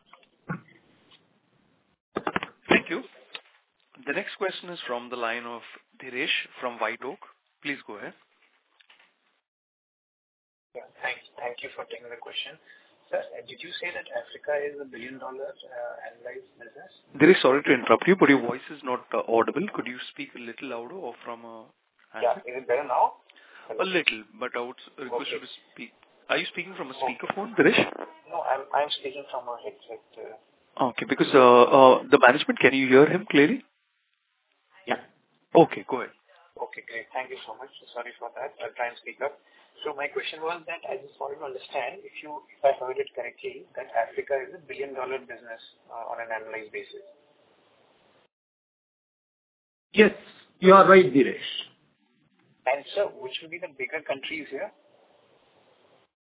Thank you. The next question is from the line of Dhiresh from White Oak. Please go ahead. Yeah, thanks. Thank you for taking the question. Sir, did you say that Africa is a billion dollar uh, annualized business? Dhiresh, sorry to interrupt you, but your voice is not uh, audible. Could you speak a little louder or from a handset? Yeah, is it better now? A little, but I would request Okay. you to speak. Are you speaking from a speakerphone, Dhiresh? No, I'm I'm speaking from a headset. Uh, Okay, because uh, uh, the management, can you hear him clearly? yeah. Okay, go ahead. Okay, great. Thank you so much. Sorry for that. I'll try and speak up. So my question was that I just wanted to understand if you, if I heard it correctly, that Africa is a billion dollar business uh, on an annualized basis. Yes, you are right, Dhiresh. And sir, which will be the bigger countries here?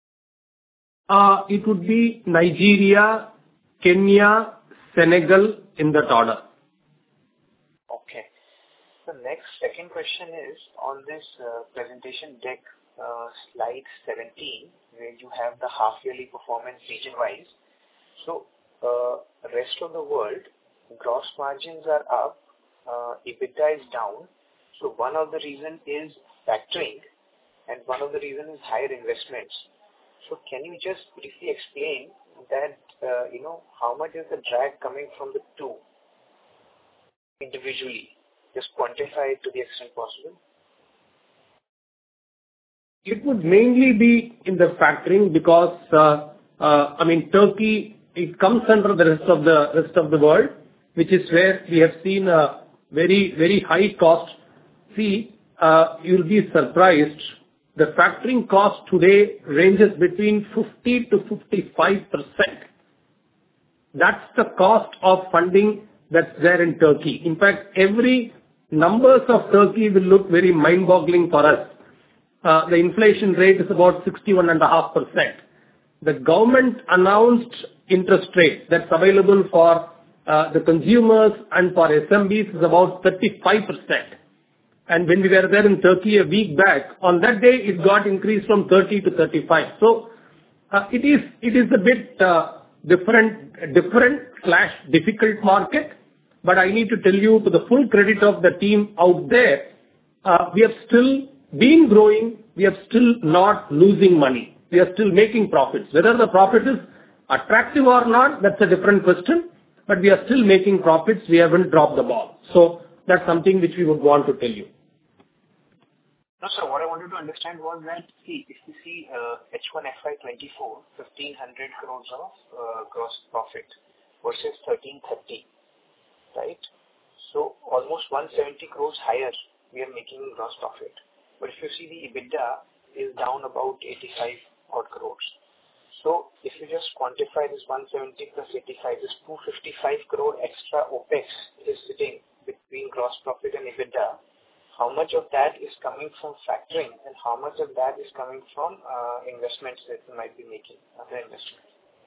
Uh, it would be Nigeria, Kenya, Senegal, in that order. Okay. The next second question is on this uh, presentation deck, uh, slide seventeen, where you have the half-yearly performance region-wise. So, uh, rest of the world, gross margins are up, uh, EBITDA is down. So, one of the reason is factoring, and one of the reason is higher investments. So, can you just briefly explain that, uh, you know, how much is the drag coming from the two individually? Just quantify it to the extent possible. It would mainly be in the factoring because, uh, uh, I mean, Turkey, it comes under the rest of the rest of the world, which is where we have seen a very, very high cost. See, uh, you'll be surprised. The factoring cost today ranges between fifty to fifty-five percent. That's the cost of funding that's there in Turkey. In fact, every numbers of Turkey will look very mind-boggling for us. Uh, the inflation rate is about sixty-one point five percent. The government announced interest rate that's available for uh, the consumers and for S M Bs is about thirty-five percent. And when we were there in Turkey a week back, on that day it got increased from thirty to thirty-five. So uh, it is it is a bit uh, different different slash difficult market. But I need to tell you, to the full credit of the team out there, uh, we have still been growing. We are still not losing money. We are still making profits. Whether the profit is attractive or not, that's a different question. But we are still making profits. We haven't dropped the ball. So that's something which we would want to tell you. No, sir, what I wanted to understand was that, see, if you see uh, H one F Y twenty-four, fifteen hundred crores of uh, gross profit versus thirteen thirty, right? So almost one hundred seventy crores higher we are making in gross profit. But if you see the EBITDA is down about eighty-five odd crores. So if you just quantify this one hundred seventy plus eighty-five, this two hundred fifty-five crore extra OPEX is sitting between gross profit and EBITDA. How much of that is coming from factoring and how much of that is coming from uh, investments that you might be making, other investments?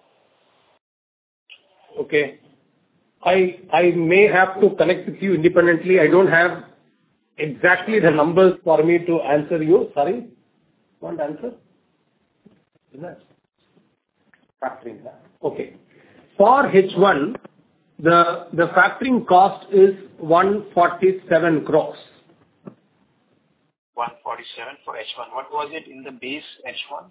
Okay. I I may have to connect with you independently. I don't have exactly the numbers for me to answer you. Sorry. Want answer? Is that factoring that? Okay. For H one, the the factoring cost is one hundred forty-seven crores. one hundred forty-seven for H one. What was it in the base H one?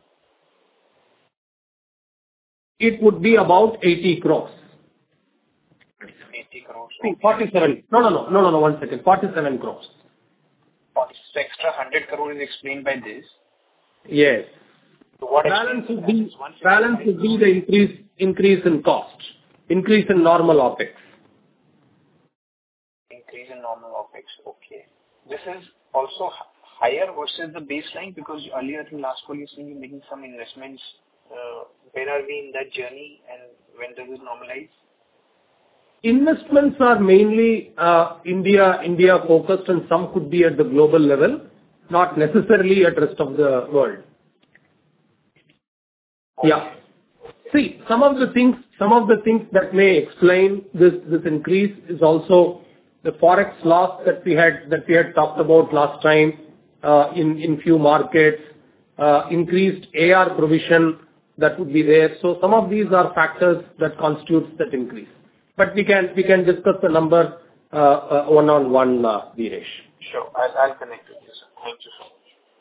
It would be about eighty crores. eighty crores. See, forty-seven. No, no, no, no, no, no. One second. forty-seven crores. forty, so extra one hundred crore is explained by this. Yes. So what balance would be balance would be the increase increase in cost, increase in normal OPEX. Increase in normal OPEX. Okay. This is also higher versus the baseline because earlier in last call you said you're making some investments. Uh, where are we in that journey and when does it normalize? Investments are mainly uh, India India focused and some could be at the global level, not necessarily at rest of the world. Okay. Yeah. See, some of the things some of the things that may explain this this increase is also the forex loss that we had that we had talked about last time uh, in in few markets, uh, increased A R provision that would be there. So some of these are factors that constitutes that increase. But we can we can discuss the number uh, uh, one on one, uh, Viresh. Sure, I'll, I'll connect with you, sir. Thank you so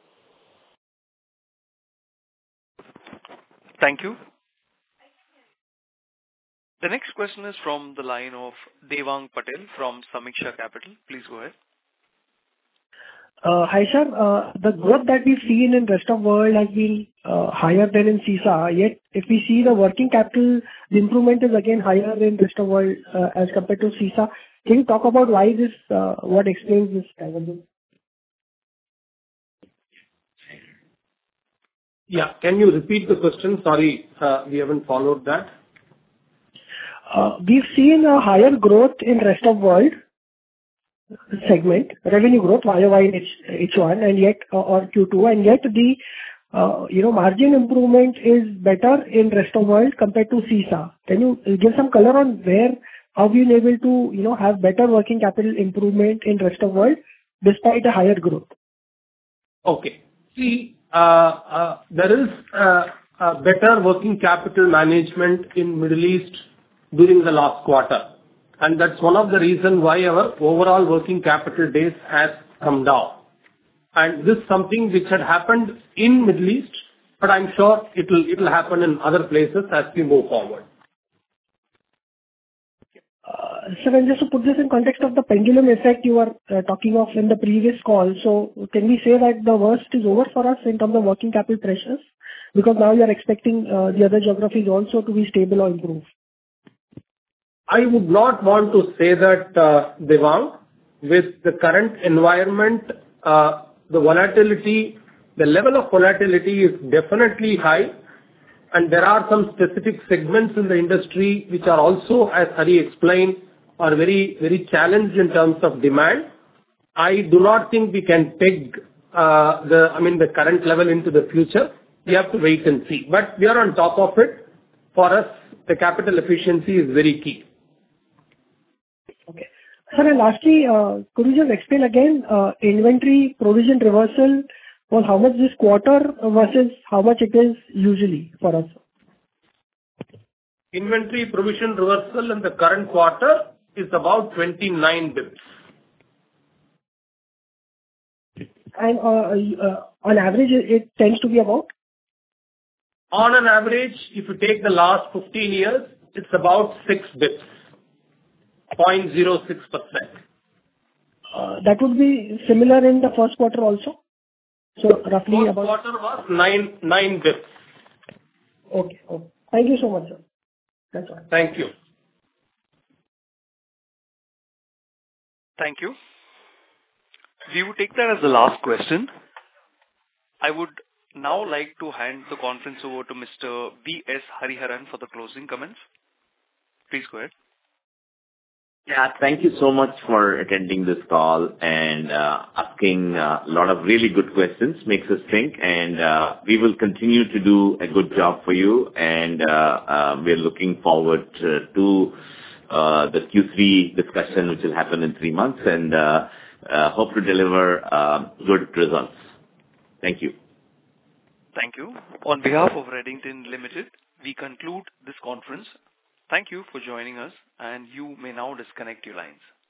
much. Thank you. The next question is from the line of Devang Patel from Samiksha Capital. Please go ahead. Uh, hi, sir. Uh, the growth that we've seen in rest of world has been uh, higher than in C I S A. Yet, if we see the working capital, the improvement is again higher in rest of world uh, as compared to C I S A. Can you talk about why this? Uh, what explains this divergence? Yeah. Can you repeat the question? Sorry, uh, we haven't followed that. Uh, we've seen a higher growth in rest of world segment, revenue growth Y O Y in H one and yet uh, or Q two, and yet the uh, you know margin improvement is better in rest of world compared to C I S A. Can you give some color on where how we been able to, you know, have better working capital improvement in rest of world despite a higher growth? Okay. See, uh, uh, there is uh, a better working capital management in Middle East during the last quarter, and that's one of the reasons why our overall working capital days has come down. And this is something which had happened in Middle East, but I'm sure it'll it'll happen in other places as we move forward. Uh, Sir, and just to put this in context of the pendulum effect you were uh, talking of in the previous call, so can we say that the worst is over for us in terms of working capital pressures? Because now you are expecting uh, the other geographies also to be stable or improve. I would not want to say that, uh, Devang. With the current environment, uh, the volatility, the level of volatility is definitely high, and there are some specific segments in the industry which are also, as Hari explained, are very, very challenged in terms of demand. I do not think we can peg uh, the, I mean, the current level into the future. We have to wait and see. But we are on top of it. For us, the capital efficiency is very key. Okay. Sir, and lastly, uh, could you just explain again, uh, inventory provision reversal was how much this quarter versus how much it is usually for us? Inventory provision reversal in the current quarter is about twenty-nine basis points. And uh, uh, on average, it it tends to be about? On an average, if you take the last fifteen years, it's about six basis points. zero point zero six percent. Uh, that would be similar in the first quarter also? So roughly First about... quarter was nine, nine basis points. Okay. Okay. Thank you so much, sir. That's all. Thank you. Thank you. We would take that as the last question. I would now like to hand the conference over to Mister V S Hariharan for the closing comments. Please go ahead. Yeah, thank you so much for attending this call and uh, asking uh, a lot of really good questions. Makes us think, and uh, we will continue to do a good job for you. And uh, uh, we're looking forward to, to uh, the Q three discussion, which will happen in three months, and uh, uh, hope to deliver uh, good results. Thank you. Thank you. On behalf of Redington Limited, we conclude this conference. Thank you for joining us, and you may now disconnect your lines.